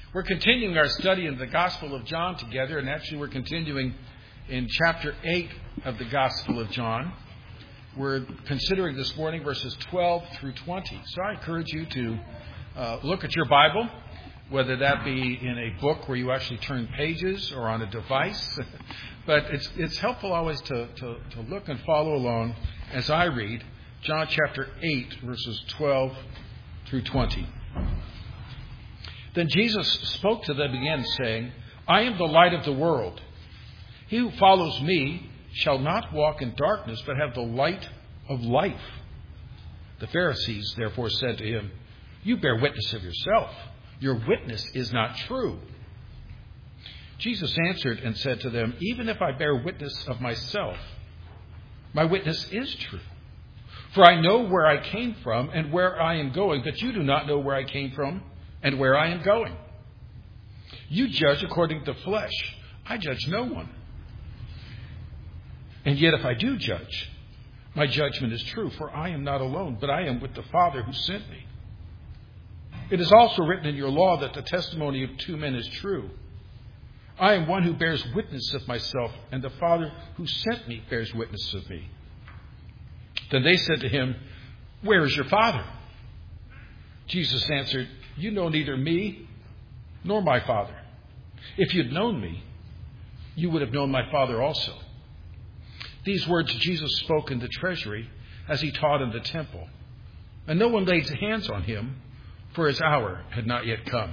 We're continuing our study in the Gospel of John together, and actually we're continuing in chapter 8 of the Gospel of John. We're considering this morning verses 12 through 20. So I encourage you to look at your Bible, whether that be in a book where you actually turn pages or on a device. But it's helpful always to look and follow along as I read John chapter 8, verses 12 through 20. Then Jesus spoke to them again, saying, I am the light of the world. He who follows me shall not walk in darkness, but have the light of life. The Pharisees therefore said to him, You bear witness of yourself. Your witness is not true. Jesus answered and said to them, Even if I bear witness of myself, my witness is true. For I know where I came from and where I am going, but you do not know where I came from and where I am going. You judge according to the flesh. I judge no one. And yet if I do judge, my judgment is true, for I am not alone, but I am with the Father who sent me. It is also written in your law that the testimony of two men is true. I am one who bears witness of myself, and the Father who sent me bears witness of me. Then they said to him, Where is your Father? Jesus answered, You know neither me nor my Father. If you'd known me, you would have known my Father also. These words Jesus spoke in the treasury as he taught in the temple. And no one laid hands on him, for his hour had not yet come.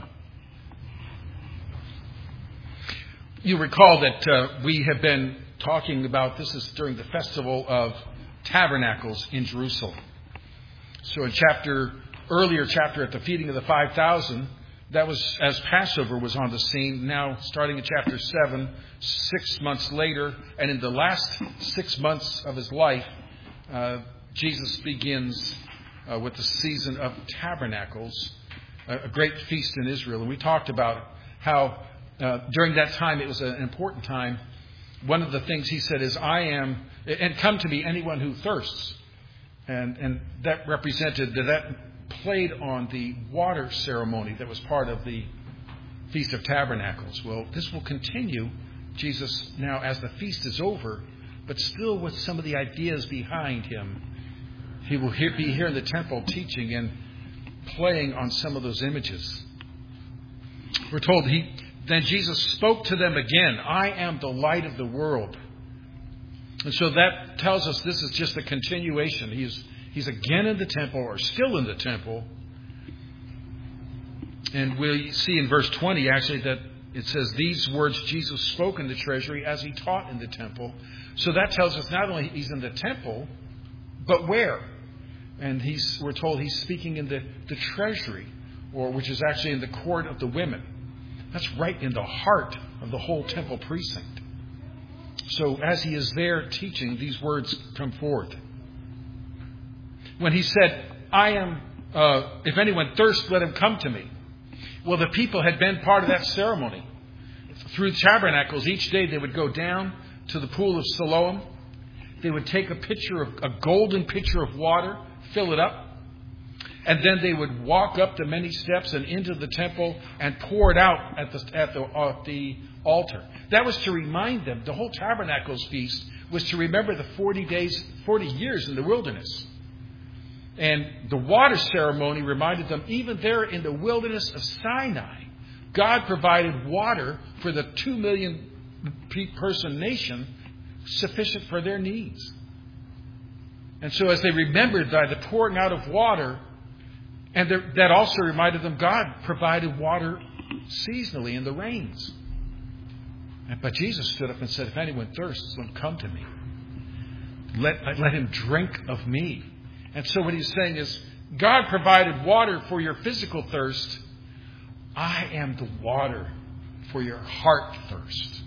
You recall that we have been talking about, this is during the Festival of Tabernacles in Jerusalem. So in earlier chapter at the feeding of the 5,000, that was as Passover was on the scene. Now, starting in chapter 7, 6 months later, and in the last 6 months of his life, Jesus begins with the season of Tabernacles, a great feast in Israel. And we talked about how during that time it was an important time. One of the things he said is, I am, and come to me anyone who thirsts. And that represented, that played on the water ceremony that was part of the Feast of Tabernacles. Well, this will continue, Jesus, now as the feast is over, but still with some of the ideas behind him. He will be here in the temple teaching and playing on some of those images. We're told then Jesus spoke to them again, I am the light of the world. And so that tells us this is just a continuation. He's again in the temple, or still in the temple. And we see in verse 20, actually, that it says, These words Jesus spoke in the treasury as he taught in the temple. So that tells us not only he's in the temple, but where? And we're told he's speaking in the treasury, which is actually in the court of the women. That's right in the heart of the whole temple precinct. So as he is there teaching, these words come forth. When he said, I am, if anyone thirsts, let him come to me. Well, the people had been part of that ceremony. Through tabernacles, each day they would go down to the pool of Siloam. They would take a golden pitcher of water, fill it up. And then they would walk up the many steps and into the temple and pour it out at the altar. That was to remind them, the whole Tabernacles feast was to remember the 40 years in the wilderness. And the water ceremony reminded them, even there in the wilderness of Sinai, God provided water for the 2 million person nation sufficient for their needs. And so as they remembered by the pouring out of water, and that also reminded them God provided water seasonally in the rains. But Jesus stood up and said, If anyone thirsts, let him come to me. Let him drink of me. And so what he's saying is, God provided water for your physical thirst. I am the water for your heart thirst.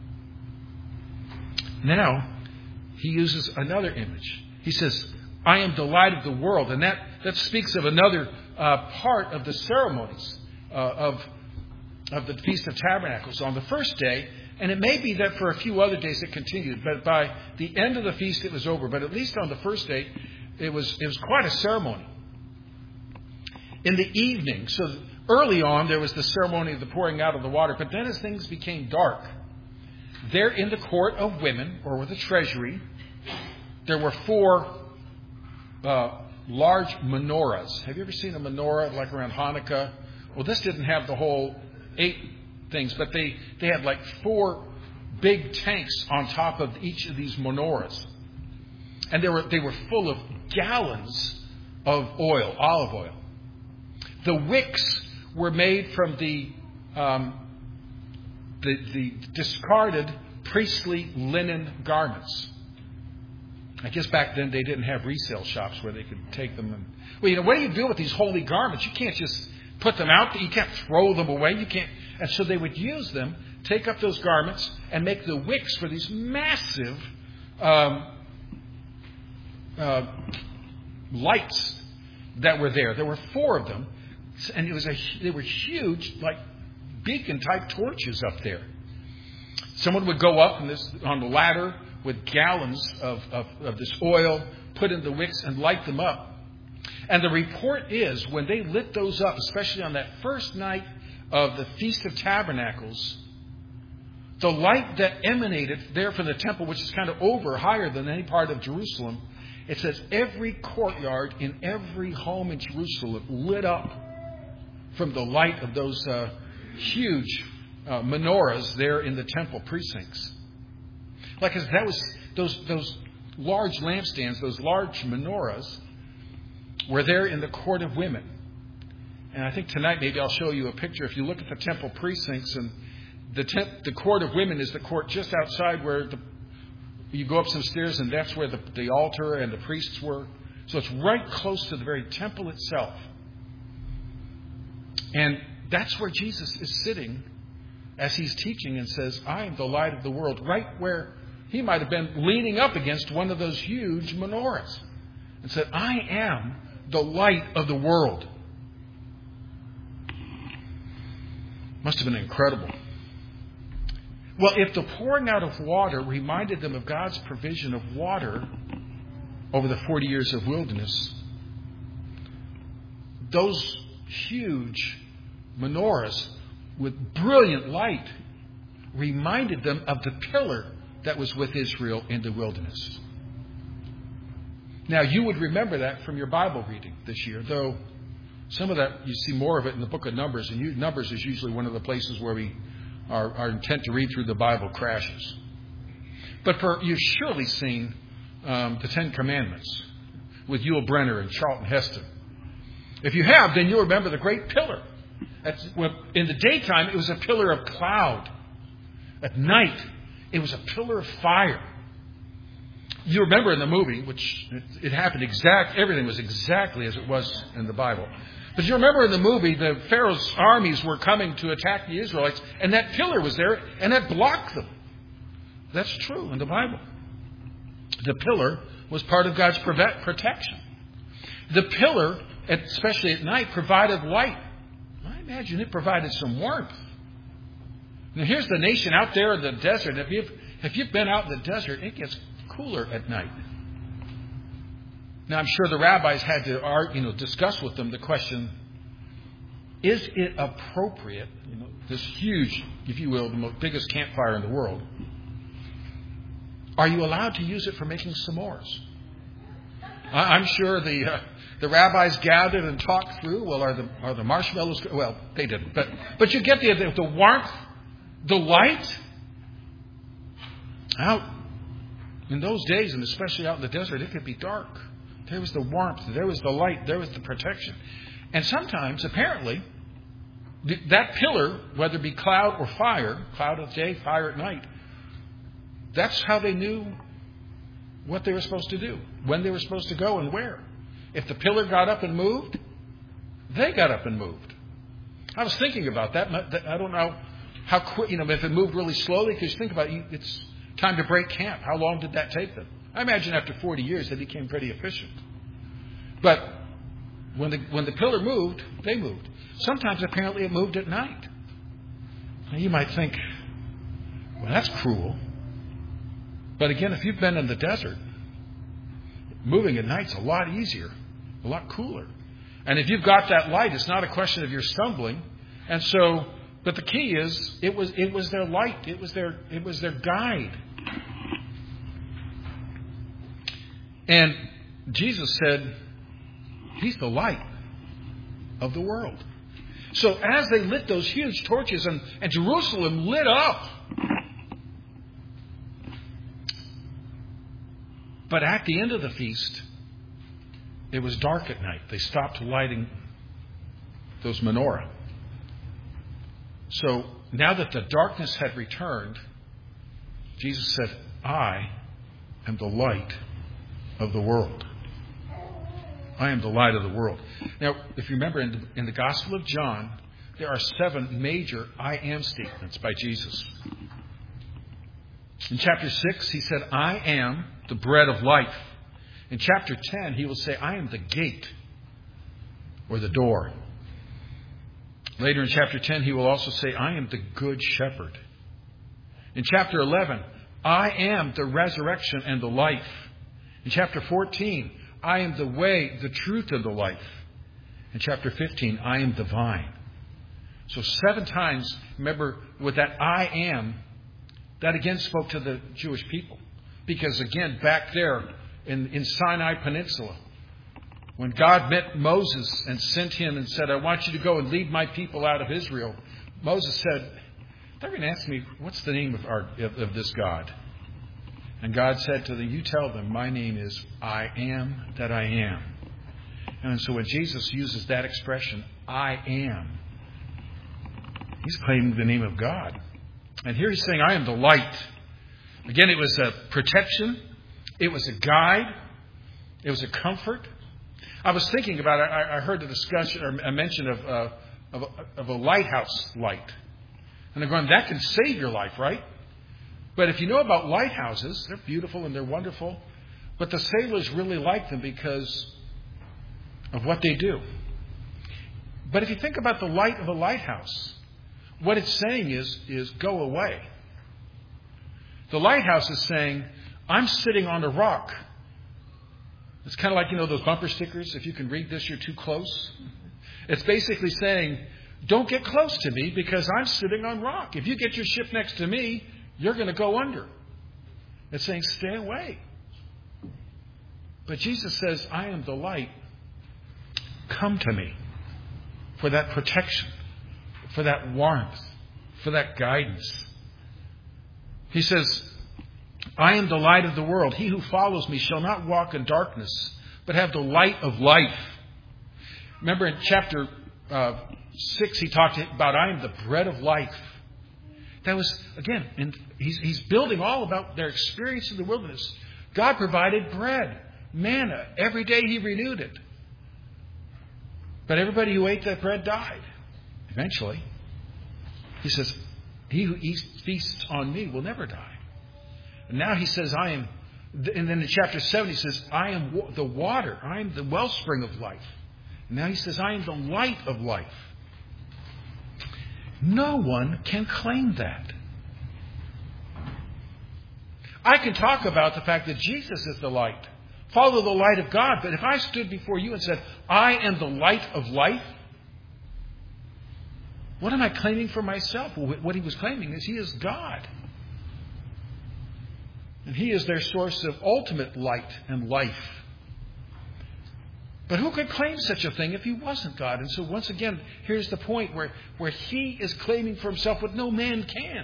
Now, he uses another image. He says, I am the light of the world. And that speaks of another part of the ceremonies of the Feast of Tabernacles. On the first day, and it may be that for a few other days it continued, but by the end of the feast it was over. But at least on the first day, it was quite a ceremony. In the evening, so early on, there was the ceremony of the pouring out of the water. But then as things became dark, there in the court of women, or the treasury, there were 4 large menorahs. Have you ever seen a menorah like around Hanukkah? Well, this didn't have the whole 8 things, but they had like 4 big tanks on top of each of these menorahs. And they were full of gallons of oil, olive oil. The wicks were made from the discarded priestly linen garments. I guess back then they didn't have resale shops where they could take them. And, what do you do with these holy garments? You can't just put them out. You can't throw them away. You can't. And so they would use them, take up those garments, and make the wicks for these massive lights that were there. There were 4 of them, and they were huge, like beacon-type torches up there. Someone would go up on the ladder with gallons of this oil, put in the wicks, and light them up. And the report is, when they lit those up, especially on that first night of the Feast of Tabernacles, the light that emanated there from the temple, which is kind of higher than any part of Jerusalem, it says every courtyard in every home in Jerusalem lit up from the light of those huge menorahs there in the temple precincts. Like that was those large lampstands, those large menorahs, were there in the court of women. And I think tonight maybe I'll show you a picture. If you look at the temple precincts, and the court of women is the court just outside where you go up some stairs, and that's where the altar and the priests were. So it's right close to the very temple itself. And that's where Jesus is sitting as he's teaching and says, I am the light of the world, right where he might have been leaning up against one of those huge menorahs and said, I am the light of the world. Must have been incredible. Well, if the pouring out of water reminded them of God's provision of water over the 40 years of wilderness, those huge menorahs with brilliant light reminded them of the pillar that was with Israel in the wilderness. Now, you would remember that from your Bible reading this year, though some of that, you see more of it in the book of Numbers, and Numbers is usually one of the places where our intent to read through the Bible crashes. But you've surely seen the 10 Commandments with Yul Brynner and Charlton Heston. If you have, then you'll remember the great pillar. In the daytime, it was a pillar of cloud. At night, it was a pillar of fire. You remember in the movie, which it happened everything was exactly as it was in the Bible. But you remember in the movie, the Pharaoh's armies were coming to attack the Israelites, and that pillar was there, and that blocked them. That's true in the Bible. The pillar was part of God's protection. The pillar, especially at night, provided light. I imagine it provided some warmth. Now here's the nation out there in the desert. If you've been out in the desert, it gets cooler at night. Now I'm sure the rabbis had to discuss with them the question, is it appropriate, this huge, if you will, the biggest campfire in the world, are you allowed to use it for making s'mores? I'm sure the rabbis gathered and talked through, well, are the marshmallows, well, they didn't, but you get the warmth, the light. Out in those days, and especially out in the desert, it could be dark. There was the warmth, there was the light, there was the protection. And sometimes, apparently, that pillar, whether it be cloud or fire, cloud at day, fire at night, that's how they knew what they were supposed to do, when they were supposed to go and where. If the pillar got up and moved, they got up and moved. I was thinking about that. I don't know how quick, if it moved really slowly, because think about it, it's time to break camp. How long did that take them? I imagine after 40 years they became pretty efficient. But when the pillar moved, they moved. Sometimes apparently it moved at night. Now you might think, well, that's cruel. But again, if you've been in the desert, moving at night's a lot easier, a lot cooler. And if you've got that light, it's not a question of your stumbling. And so, but the key is, it was their light. It was their guide. And Jesus said, He's the light of the world. So as they lit those huge torches and Jerusalem lit up, but at the end of the feast, it was dark at night. They stopped lighting those menorah. So now that the darkness had returned, Jesus said, I am the light of the world. I am the light of the world. Now, if you remember in the Gospel of John, there are 7 major I am statements by Jesus. In chapter 6, he said, I am the bread of life. In chapter 10, he will say, I am the gate or the door. Later in chapter 10, he will also say, I am the good shepherd. In chapter 11, I am the resurrection and the life. In chapter 14, I am the way, the truth, and the life. In chapter 15, I am the vine. So 7 times, remember, with that I am, that again spoke to the Jewish people. Because again, back there in Sinai Peninsula, when God met Moses and sent him and said, I want you to go and lead my people out of Israel, Moses said, they're going to ask me, what's the name of this God? And God said to them, you tell them, my name is I am that I am. And so when Jesus uses that expression, I am, he's claiming the name of God. And here he's saying, I am the light. Again, it was a protection. It was a guide. It was a comfort. I was thinking about it. I heard a discussion or a mention of a lighthouse light. And I'm going, that can save your life, right? But if you know about lighthouses, they're beautiful and they're wonderful. But the sailors really like them because of what they do. But if you think about the light of a lighthouse, what it's saying is go away. The lighthouse is saying, I'm sitting on a rock. It's kind of like, those bumper stickers. If you can read this, you're too close. It's basically saying, don't get close to me because I'm sitting on rock. If you get your ship next to me, you're going to go under. It's saying, stay away. But Jesus says, I am the light. Come to me for that protection, for that warmth, for that guidance. He says, I am the light of the world. He who follows me shall not walk in darkness, but have the light of life. Remember in chapter 6, he talked about, I am the bread of life. That was, again, and he's building all about their experience in the wilderness. God provided bread, manna. Every day he renewed it. But everybody who ate that bread died. Eventually. He says, he who feasts on me will never die. And now he says, I am, and then in chapter 7 he says, I am the water. I am the wellspring of life. And now he says, I am the light of life. No one can claim that. I can talk about the fact that Jesus is the light. Follow the light of God. But if I stood before you and said, I am the light of life, what am I claiming for myself? Well, what he was claiming is he is God. And he is their source of ultimate light and life. But who could claim such a thing if he wasn't God? And so once again, here's the point where he is claiming for himself what no man can.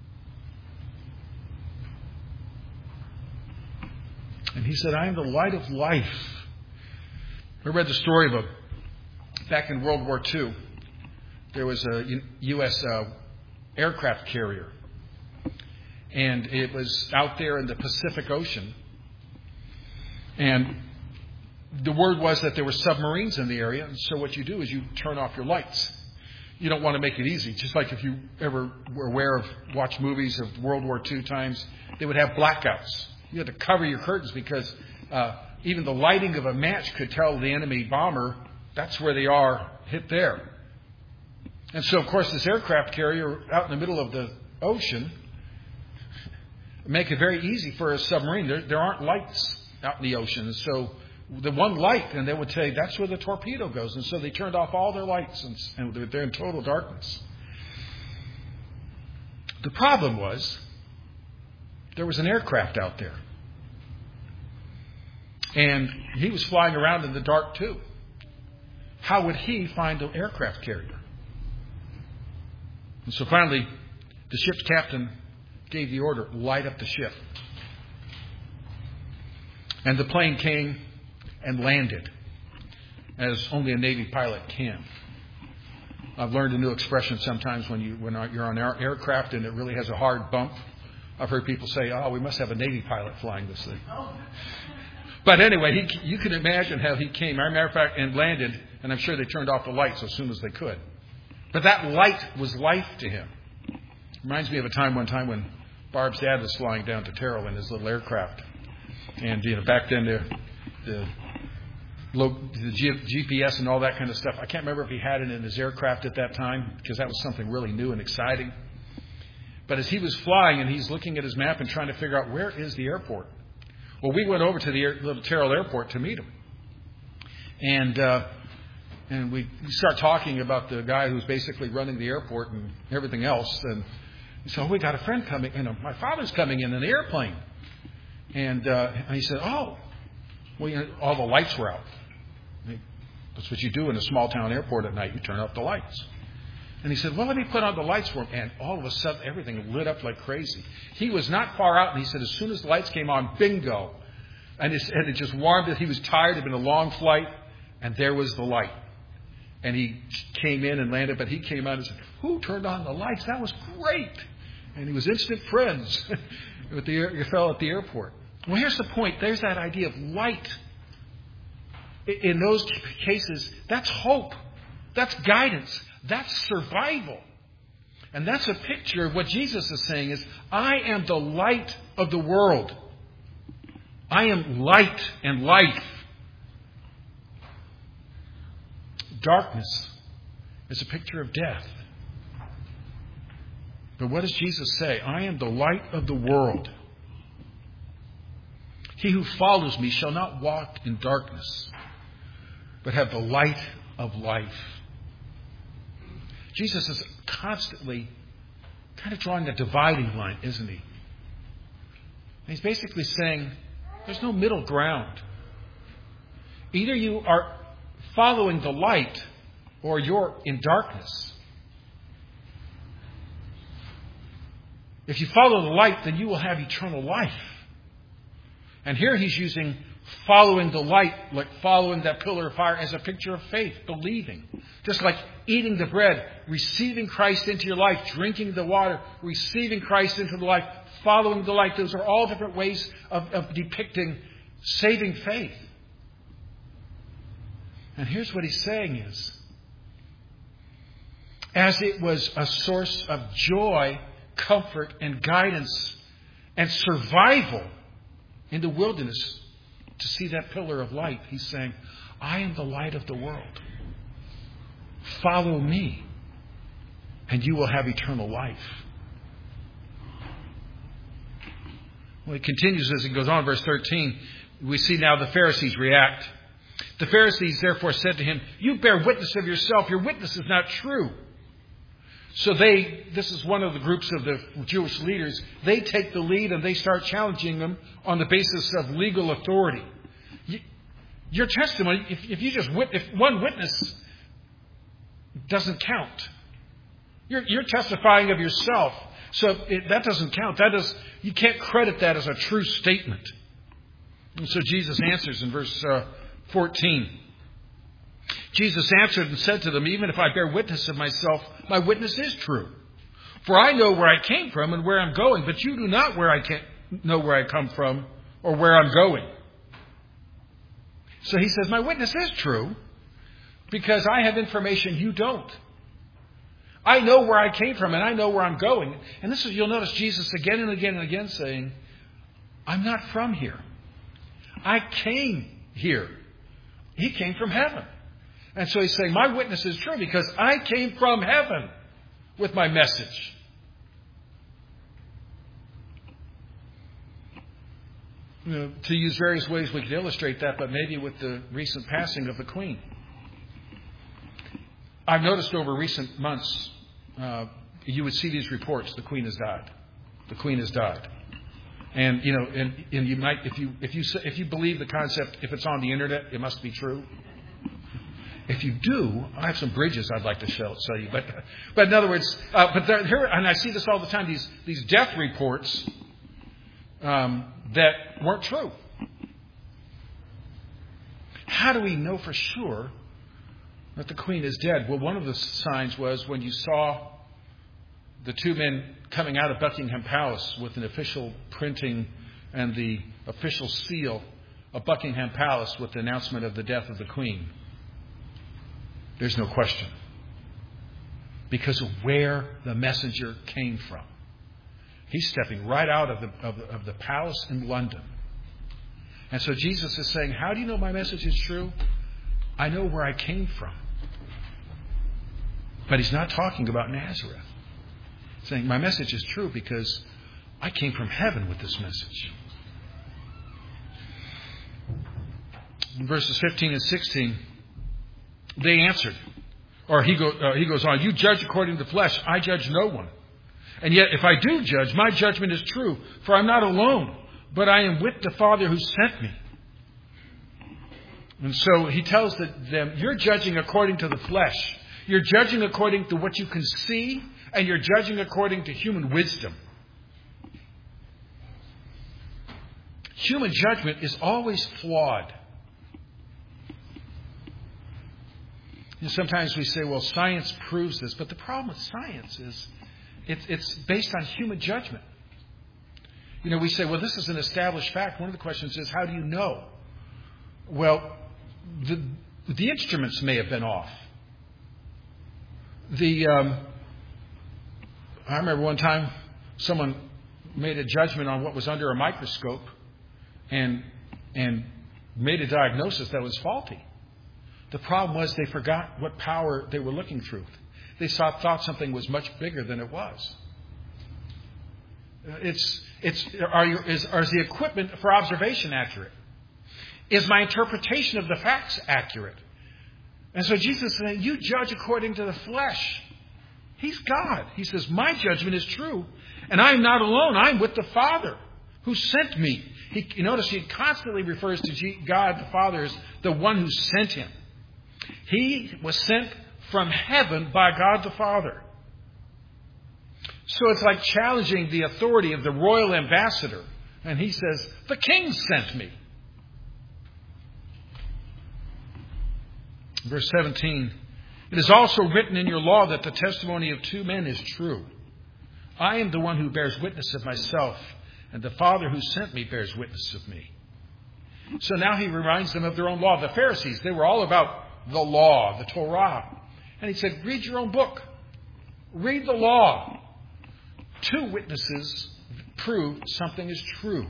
And he said, I am the light of life. I read the story of back in World War II, there was a U.S. aircraft carrier. And it was out there in the Pacific Ocean. And the word was that there were submarines in the area. And so what you do is you turn off your lights. You don't want to make it easy. Just like if you ever were aware of, watch movies of World War II times, they would have blackouts. You had to cover your curtains because even the lighting of a match could tell the enemy bomber, that's where they are, hit there. And so, of course, this aircraft carrier out in the middle of the ocean make it very easy for a submarine. There aren't lights out in the ocean. And so the one light, and they would say, that's where the torpedo goes. And so they turned off all their lights, and they're in total darkness. The problem was, there was an aircraft out there. And he was flying around in the dark too. How would he find an aircraft carrier? And so finally, the ship's captain gave the order, light up the ship. And the plane came and landed, as only a Navy pilot can. I've learned a new expression sometimes when you're on an aircraft and it really has a hard bump. I've heard people say, oh, we must have a Navy pilot flying this thing. But anyway, you can imagine how he came, as a matter of fact, and landed, and I'm sure they turned off the lights as soon as they could. But that light was life to him. Reminds me of one time when Barb's dad was flying down to Terrell in his little aircraft. And, back then the GPS and all that kind of stuff, I can't remember if he had it in his aircraft at that time, because that was something really new and exciting. But as he was flying and he's looking at his map and trying to figure out where is the airport. Well, we went over to the little Terrell Airport to meet him. And we start talking about the guy who's basically running the airport and everything else. And he said, we got a friend coming. My father's coming in an airplane. And he said, oh, well, all the lights were out. That's what you do in a small town airport at night. You turn off the lights. And he said, well, let me put on the lights for him. And all of a sudden, everything lit up like crazy. He was not far out. And he said, as soon as the lights came on, bingo. And it just warmed it. He was tired. It had been a long flight. And there was the light. And he came in and landed. But he came out and said, who turned on the lights? That was great. And he was instant friends with the fellow at the airport. Well, here's the point. There's that idea of light. In those cases, that's hope. That's guidance. That's survival. And that's a picture of what Jesus is saying is, I am the light of the world. I am light and life. Darkness is a picture of death. But what does Jesus say? I am the light of the world. He who follows me shall not walk in darkness, but have the light of life. Jesus is constantly kind of drawing a dividing line, isn't he? And he's basically saying, there's no middle ground. Either you are following the light or you're in darkness. If you follow the light, then you will have eternal life. And here he's using following the light, like following that pillar of fire, as a picture of faith, believing. Just like eating the bread, receiving Christ into your life, drinking the water, receiving Christ into the life, following the light. Those are all different ways of depicting saving faith. And here's what he's saying is, as it was a source of joy, comfort, and guidance, and survival in the wilderness, to see that pillar of light, he's saying, I am the light of the world. Follow me, and you will have eternal life. Well, he continues as he goes on, verse 13. We see now the Pharisees react. The Pharisees therefore said to him, you bear witness of yourself. Your witness is not true. So this is one of the groups of the Jewish leaders. They take the lead and they start challenging them on the basis of legal authority. Your testimony, if one witness doesn't count. You're testifying of yourself. So that doesn't count. You can't credit that as a true statement. And so Jesus answers in verse 14. Jesus answered and said to them, even if I bear witness of myself, my witness is true. For I know where I came from and where I'm going, but you do not know where I come from or where I'm going. So he says, my witness is true because I have information you don't. I know where I came from and I know where I'm going. And you'll notice Jesus again and again and again saying, I'm not from here. I came here. He came from heaven. And so he's saying, my witness is true because I came from heaven with my message. to use various ways we could illustrate that, but maybe with the recent passing of the Queen. I've noticed over recent months, you would see these reports: the Queen has died. The Queen has died. And and you might, if you believe the concept, if it's on the internet, it must be true. If you do, I have some bridges I'd like to show you. But in other words, here, and I see this all the time. These death reports that weren't true. How do we know for sure that the Queen is dead? Well, one of the signs was when you saw the two men coming out of Buckingham Palace with an official printing and the official seal of Buckingham Palace with the announcement of the death of the Queen. There's no question. Because of where the messenger came from. He's stepping right out of the palace in London. And so Jesus is saying, how do you know my message is true? I know where I came from. But he's not talking about Nazareth. He's saying, my message is true because I came from heaven with this message. In verses 15 and 16, they answered. Or he goes on, you judge according to the flesh, I judge no one. And yet if I do judge, my judgment is true, for I'm not alone, but I am with the Father who sent me. And so he tells them, you're judging according to the flesh. You're judging according to what you can see, and you're judging according to human wisdom. Human judgment is always flawed. Sometimes we say, well, science proves this. But the problem with science is it's based on human judgment. We say, well, this is an established fact. One of the questions is, how do you know? Well, the instruments may have been off. I remember one time someone made a judgment on what was under a microscope and made a diagnosis that was faulty. The problem was they forgot what power they were looking through. They thought something was much bigger than it was. Is the equipment for observation accurate? Is my interpretation of the facts accurate? And so Jesus is saying, you judge according to the flesh. He's God. He says, my judgment is true. And I'm not alone. I'm with the Father who sent me. Notice he constantly refers to God the Father as the one who sent him. He was sent from heaven by God the Father. So it's like challenging the authority of the royal ambassador. And he says, the king sent me. Verse 17, it is also written in your law that the testimony of two men is true. I am the one who bears witness of myself, and the Father who sent me bears witness of me. So now he reminds them of their own law. The Pharisees, they were all about the law, the Torah. And he said, read your own book. Read the law. Two witnesses prove something is true.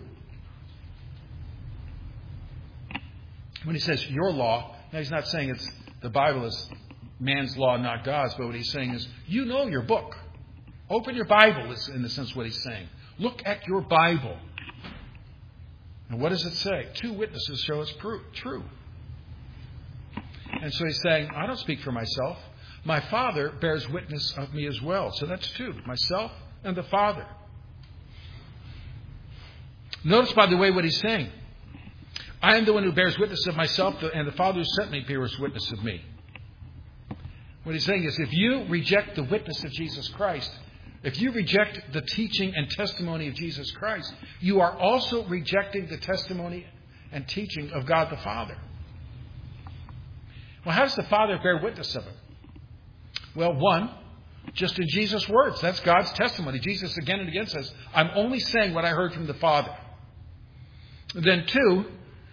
When he says your law, now he's not saying the Bible is man's law, not God's, but what he's saying is, you know your book. Open your Bible, is in a sense what he's saying. Look at your Bible. And what does it say? Two witnesses show it's true. And so he's saying, I don't speak for myself. My Father bears witness of me as well. So that's two, myself and the Father. Notice, by the way, what he's saying. I am the one who bears witness of myself, and the Father who sent me bears witness of me. What he's saying is, if you reject the witness of Jesus Christ, if you reject the teaching and testimony of Jesus Christ, you are also rejecting the testimony and teaching of God the Father. Well, how does the Father bear witness of it? Well, one, just in Jesus' words. That's God's testimony. Jesus again and again says, I'm only saying what I heard from the Father. Then two,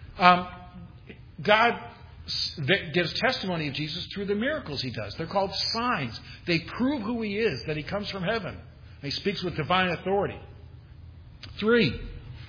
God gives testimony of Jesus through the miracles he does. They're called signs. They prove who he is, that he comes from heaven. He speaks with divine authority. Three,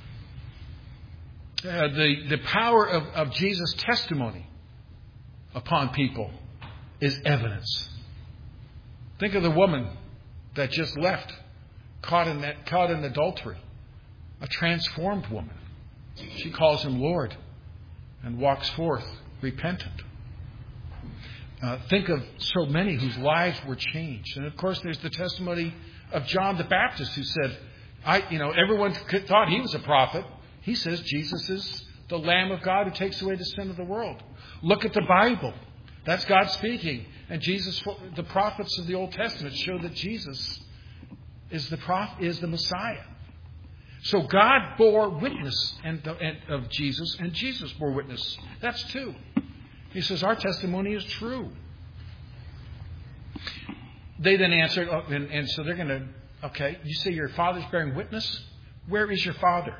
the power of Jesus' testimony upon people is evidence. Think of the woman that just left, caught in adultery. A transformed woman. She calls him Lord and walks forth repentant. Think of so many whose lives were changed. And of course, there's the testimony of John the Baptist who said, everyone thought he was a prophet. He says Jesus is the Lamb of God who takes away the sin of the world. Look at the Bible. That's God speaking. And the prophets of the Old Testament show that Jesus is the Messiah. So God bore witness of Jesus, and Jesus bore witness. That's two. He says, our testimony is true. They then answered, and so they're going to, okay, you say your father's bearing witness? Where is your father?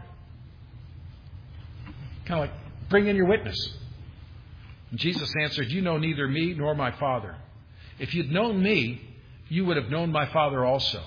Kind of like, bring in your witness. And Jesus answered, you know neither me nor my Father. If you'd known me, you would have known my Father also.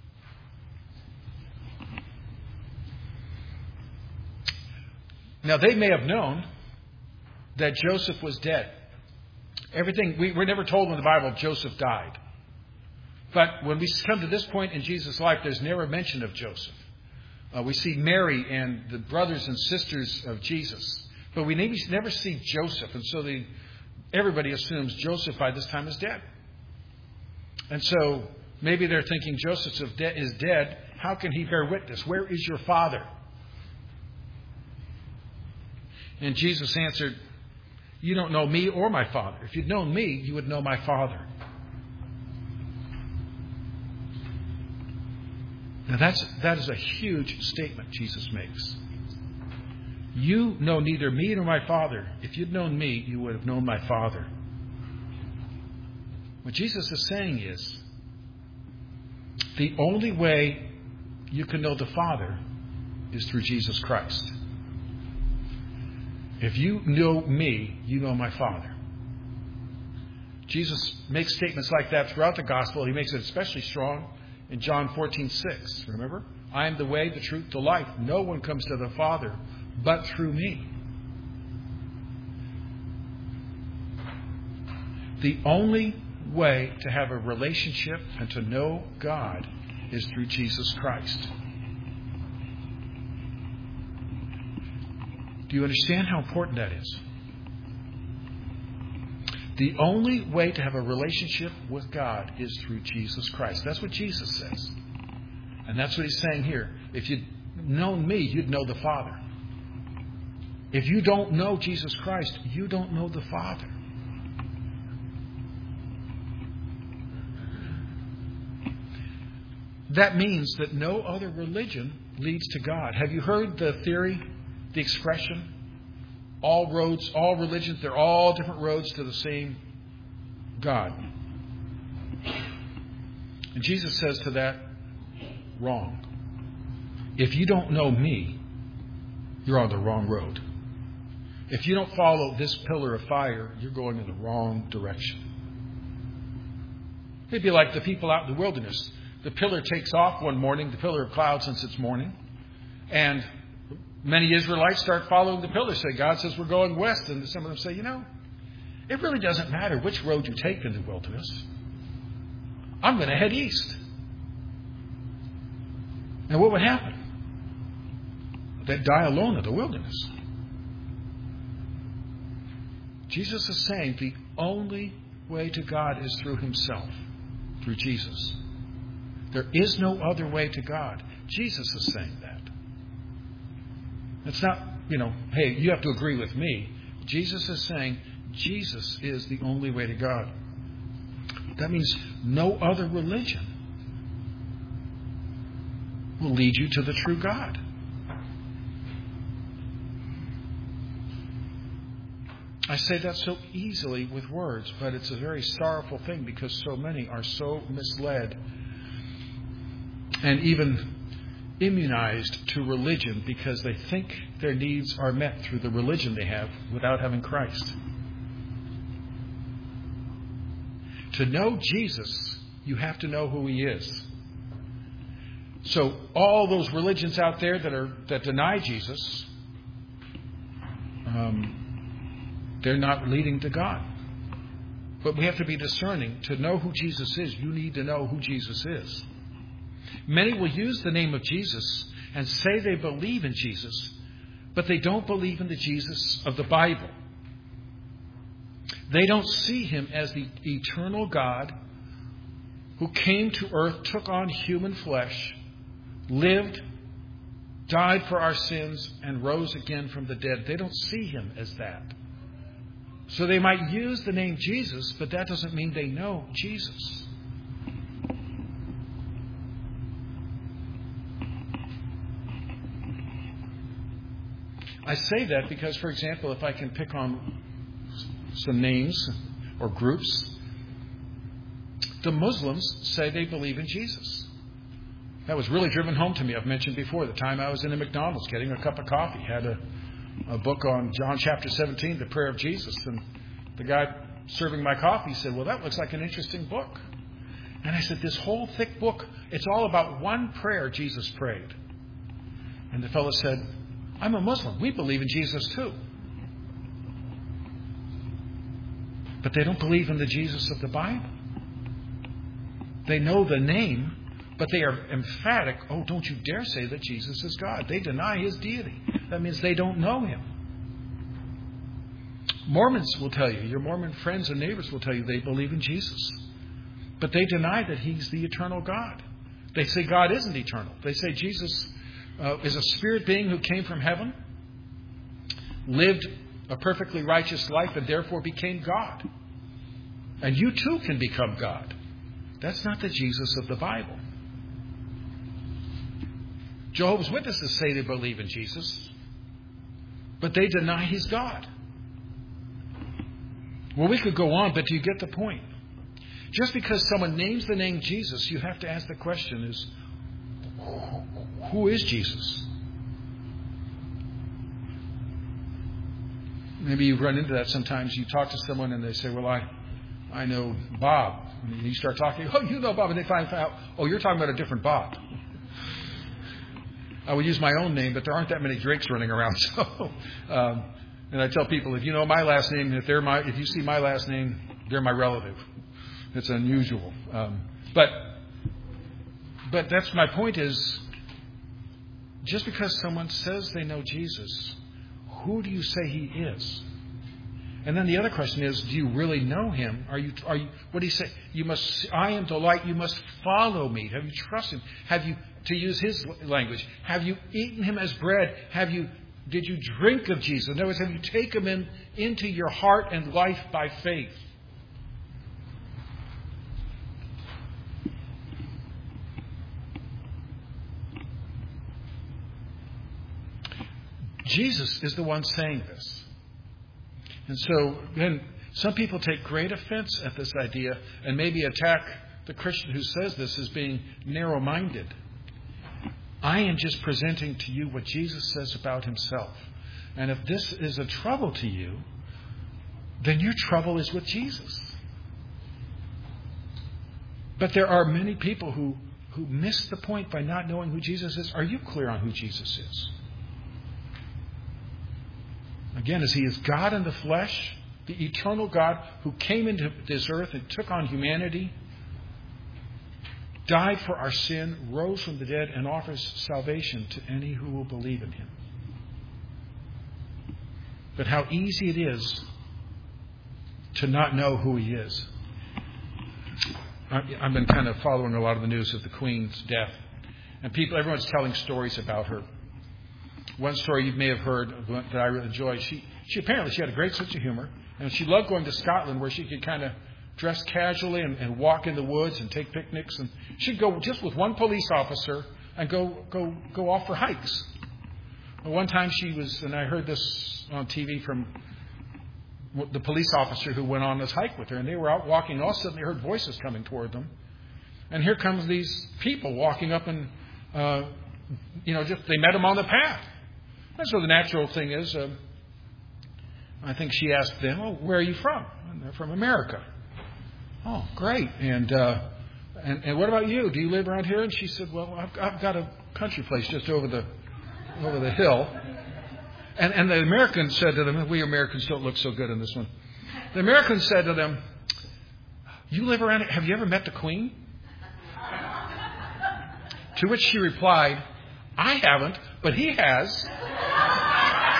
Now, they may have known that Joseph was dead. We're never told in the Bible Joseph died. But when we come to this point in Jesus' life, there's never mention of Joseph. We see Mary and the brothers and sisters of Jesus. But we never see Joseph. And so everybody assumes Joseph by this time is dead. And so maybe they're thinking Joseph is dead. How can he bear witness? Where is your father? And Jesus answered, you don't know me or my Father. If you'd known me, you would know my Father. Now that is a huge statement Jesus makes. You know neither me nor my Father. If you'd known me, you would have known my Father. What Jesus is saying is, the only way you can know the Father is through Jesus Christ. If you know me, you know my Father. Jesus makes statements like that throughout the gospel. He makes it especially strong in John 14:6. Remember? I am the way, the truth, the life. No one comes to the Father but through me. The only way to have a relationship and to know God is through Jesus Christ. Do you understand how important that is? The only way to have a relationship with God is through Jesus Christ. That's what Jesus says. And that's what he's saying here. If you'd known me, you'd know the Father. If you don't know Jesus Christ, you don't know the Father. That means that no other religion leads to God. Have you heard the theory, the expression? All roads, all religions, they're all different roads to the same God. And Jesus says to that, wrong. If you don't know me, you're on the wrong road. If you don't follow this pillar of fire, you're going in the wrong direction. It'd be like the people out in the wilderness. The pillar takes off one morning, the pillar of cloud since it's morning, and many Israelites start following the pillar. Say, God says we're going west. And some of them say, it really doesn't matter which road you take in the wilderness. I'm going to head east. And what would happen? They'd die alone in the wilderness. Jesus is saying the only way to God is through himself, through Jesus. There is no other way to God. Jesus is saying that. It's not, hey, you have to agree with me. Jesus is saying Jesus is the only way to God. That means no other religion will lead you to the true God. I say that so easily with words, but it's a very sorrowful thing because so many are so misled and even immunized to religion because they think their needs are met through the religion they have without having Christ. To know Jesus, you have to know who he is. So all those religions out there that deny Jesus, they're not leading to God. But we have to be discerning. To know who Jesus is, you need to know who Jesus is. Many will use the name of Jesus and say they believe in Jesus, but they don't believe in the Jesus of the Bible. They don't see him as the eternal God who came to earth, took on human flesh, lived, died for our sins, and rose again from the dead. They don't see him as that. So they might use the name Jesus, but that doesn't mean they know Jesus. I say that because, for example, if I can pick on some names or groups, the Muslims say they believe in Jesus. That was really driven home to me. I've mentioned before the time I was in a McDonald's getting a cup of coffee. Had a book on John chapter 17, the prayer of Jesus. And the guy serving my coffee said, well, that looks like an interesting book. And I said, this whole thick book, it's all about one prayer Jesus prayed. And the fellow said, I'm a Muslim. We believe in Jesus too. But they don't believe in the Jesus of the Bible. They know the name, but they are emphatic, oh, don't you dare say that Jesus is God. They deny his deity. That means they don't know him. Mormons will tell you, your Mormon friends and neighbors will tell you they believe in Jesus. But they deny that he's the eternal God. They say God isn't eternal. They say Jesus is a spirit being who came from heaven, lived a perfectly righteous life, and therefore became God. And you too can become God. That's not the Jesus of the Bible. Jehovah's Witnesses say they believe in Jesus, but they deny he's God. Well, we could go on, but do you get the point? Just because someone names the name Jesus, you have to ask the question is, who is Jesus? Maybe you run into that sometimes. You talk to someone and they say, well, I know Bob. And you start talking, oh, you know Bob. And they find out, oh, you're talking about a different Bob. I would use my own name, but there aren't that many Drakes running around. So, and I tell people, if you know my last name, if you see my last name, they're my relative. It's unusual. But that's my point is, just because someone says they know Jesus, who do you say he is? And then the other question is, do you really know him? Are you? What do you say? I am the light. You must follow me. Have you trusted him? Have you, to use his language, have you eaten him as bread? Did you drink of Jesus? In other words, have you taken him into your heart and life by faith? Jesus is the one saying this. And so then some people take great offense at this idea and maybe attack the Christian who says this as being narrow-minded. I am just presenting to you what Jesus says about himself. And if this is a trouble to you, then your trouble is with Jesus. But there are many people who miss the point by not knowing who Jesus is. Are you clear on who Jesus is? Again, as he is God in the flesh, the eternal God who came into this earth and took on humanity, died for our sin, rose from the dead, and offers salvation to any who will believe in him. But how easy it is to not know who he is. I've been kind of following a lot of the news of the Queen's death. And everyone's telling stories about her. One story you may have heard that I really enjoy. She apparently had a great sense of humor, and she loved going to Scotland where she could kind of dress casually and walk in the woods and take picnics. And she'd go just with one police officer and go off for hikes. Well, one time and I heard this on TV from the police officer who went on this hike with her, and they were out walking. All of a sudden, they heard voices coming toward them, and here comes these people walking up, and they met them on the path. And so the natural thing is, I think she asked them, "Oh, where are you from?" And they're from America. Oh, great. And what about you? Do you live around here? And she said, "Well, I've got a country place just over the hill." And the Americans said to them, we Americans don't look so good in this one. The Americans said to them, "You live around here? Have you ever met the Queen?" To which she replied, "I haven't, but he has."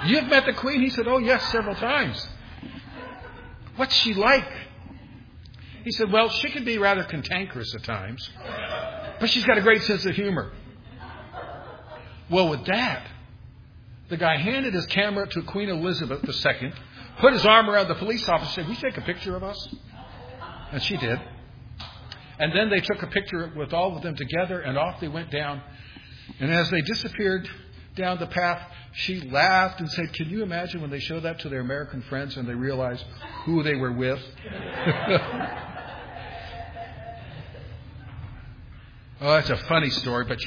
You've met the Queen? He said, oh, yes, several times. What's she like? He said, well, she can be rather cantankerous at times, but she's got a great sense of humor. Well, with that, the guy handed his camera to Queen Elizabeth II, put his arm around the police officer and said, will you take a picture of us? And she did. And then they took a picture with all of them together, and off they went down. And as they disappeared down the path, she laughed and said, can you imagine when they showed that to their American friends and they realized who they were with? Oh, that's a funny story, but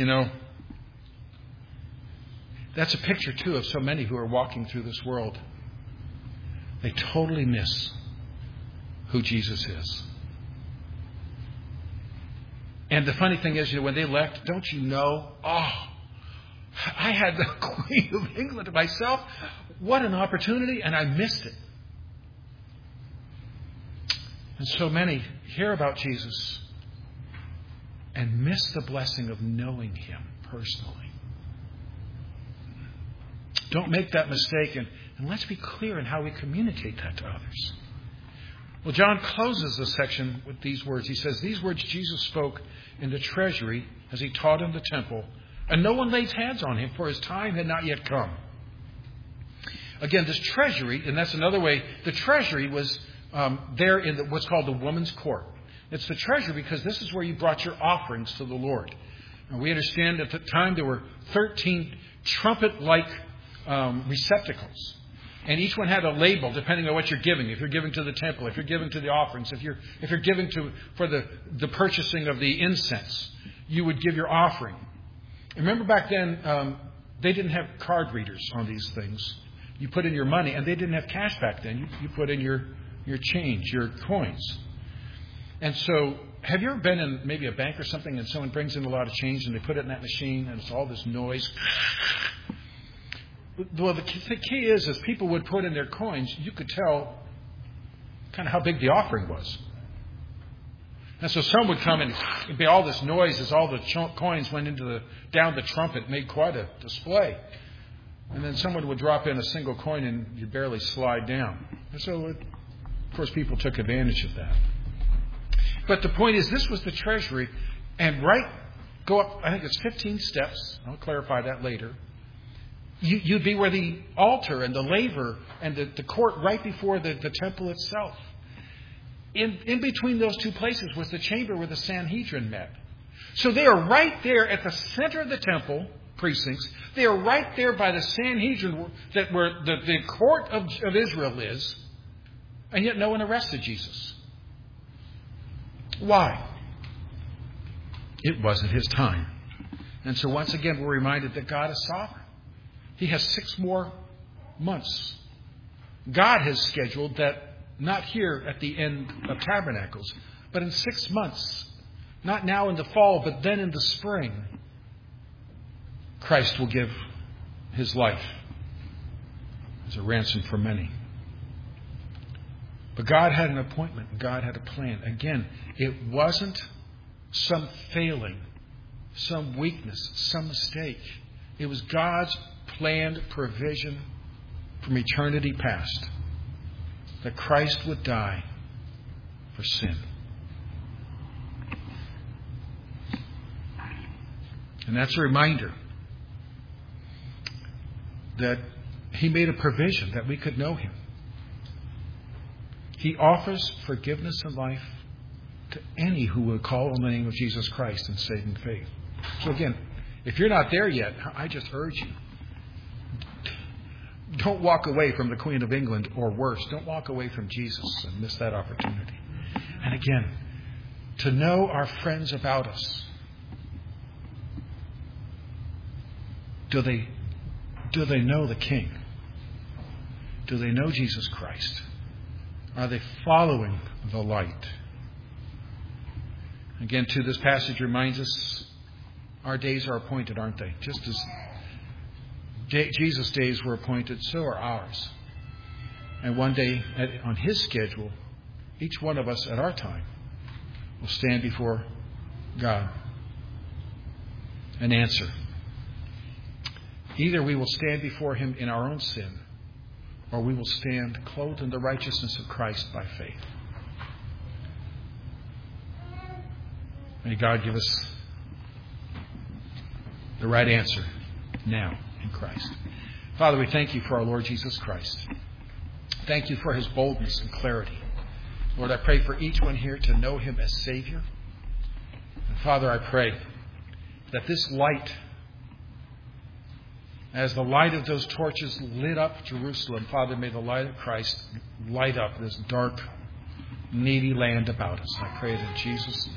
that's a picture, too, of so many who are walking through this world. They totally miss who Jesus is. And the funny thing is, when they left, don't you know, I had the Queen of England to myself. What an opportunity, and I missed it. And so many hear about Jesus and miss the blessing of knowing Him personally. Don't make that mistake, and let's be clear in how we communicate that to others. Well, John closes this section with these words. He says, these words Jesus spoke in the treasury as He taught in the temple, and no one laid hands on Him, for His time had not yet come. Again, this treasury, and that's another way, the treasury was there in what's called the woman's court. It's the treasury because this is where you brought your offerings to the Lord. Now, we understand at the time there were 13 trumpet-like receptacles. And each one had a label depending on what you're giving. If you're giving to the temple, if you're giving to the offerings, if you're giving for the purchasing of the incense, you would give your offering. Remember back then, they didn't have card readers on these things. You put in your money, and they didn't have cash back then. You put in your change, your coins. And so, have you ever been in maybe a bank or something, and someone brings in a lot of change, and they put it in that machine, and it's all this noise? Well, the key is, as people would put in their coins, you could tell kind of how big the offering was. And so some would come and it'd be all this noise as all the coins went down the trumpet, made quite a display. And then someone would drop in a single coin and you'd barely slide down. And so, of course, people took advantage of that. But the point is, this was the treasury, and go up, I think it's 15 steps. I'll clarify that later. You'd be where the altar and the laver and the court right before the temple itself. In between those two places was the chamber where the Sanhedrin met. So they are right there at the center of the temple precincts. They are right there by the Sanhedrin, where the court of Israel is. And yet no one arrested Jesus. Why? It wasn't His time. And so once again we're reminded that God is sovereign. He has 6 more months. God has scheduled that not here at the end of Tabernacles, but in 6 months, not now in the fall, but then in the spring, Christ will give His life as a ransom for many. But God had an appointment. God had a plan. Again, it wasn't some failing, some weakness, some mistake. It was God's planned provision from eternity past that Christ would die for sin. And that's a reminder that He made a provision that we could know Him. He offers forgiveness and life to any who will call on the name of Jesus Christ in saving faith. So again, if you're not there yet, I just urge you, don't walk away from the Queen of England, or worse, don't walk away from Jesus and miss that opportunity. And again, to know our friends about us. Do they know the King? Do they know Jesus Christ? Are they following the light? Again, too, this passage reminds us our days are appointed, aren't they? Just as Jesus' days were appointed, so are ours. And one day, on His schedule, each one of us at our time will stand before God and answer. Either we will stand before Him in our own sin, or we will stand clothed in the righteousness of Christ by faith. May God give us the right answer now in Christ. Father, we thank you for our Lord Jesus Christ. Thank you for his boldness and clarity. Lord, I pray for each one here to know him as Savior. And Father, I pray that this light, as the light of those torches lit up Jerusalem, Father, may the light of Christ light up this dark, needy land about us. I pray it in Jesus' name.